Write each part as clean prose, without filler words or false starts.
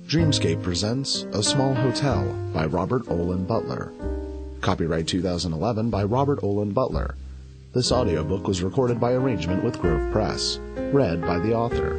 Dreamscape presents A Small Hotel by Robert Olen Butler. Copyright 2011 by Robert Olen Butler. This audiobook was recorded by arrangement with Grove Press. Read by the author.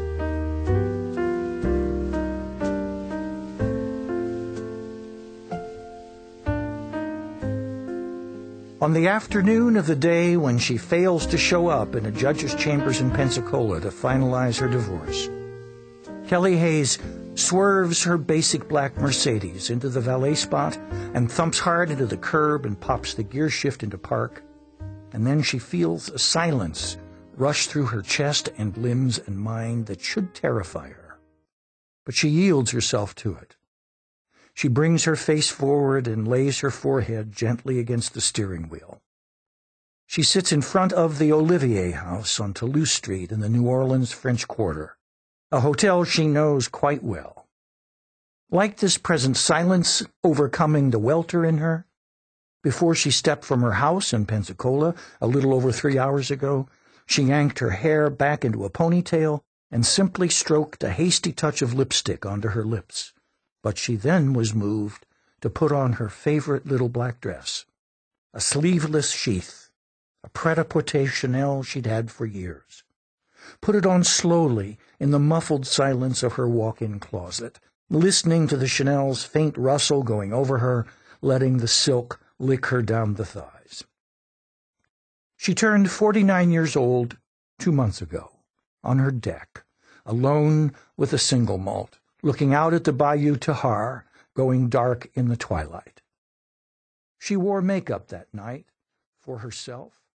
On the afternoon of the day when she fails to show up in a judge's chambers in Pensacola to finalize her divorce, Kelly Hayes swerves her basic black Mercedes into the valet spot and thumps hard into the curb and pops the gear shift into park. And then she feels a silence rush through her chest and limbs and mind that should terrify her. But she yields herself to it. She brings her face forward and lays her forehead gently against the steering wheel. She sits in front of the Olivier House on Toulouse Street in the New Orleans French Quarter, a hotel she knows quite well. Like this present silence overcoming the welter in her, before she stepped from her house in Pensacola a little over 3 hours ago, she yanked her hair back into a ponytail and simply stroked a hasty touch of lipstick onto her lips. But she then was moved to put on her favorite little black dress, a sleeveless sheath, a pret-a-porter Chanel she'd had for years. Put it on slowly in the muffled silence of her walk-in closet, listening to the Chanel's faint rustle going over her, letting the silk lick her down the thighs. She turned 49 years old 2 months ago, on her deck, alone with a single malt, looking out at the Bayou Tahar, going dark in the twilight. She wore makeup that night, for herself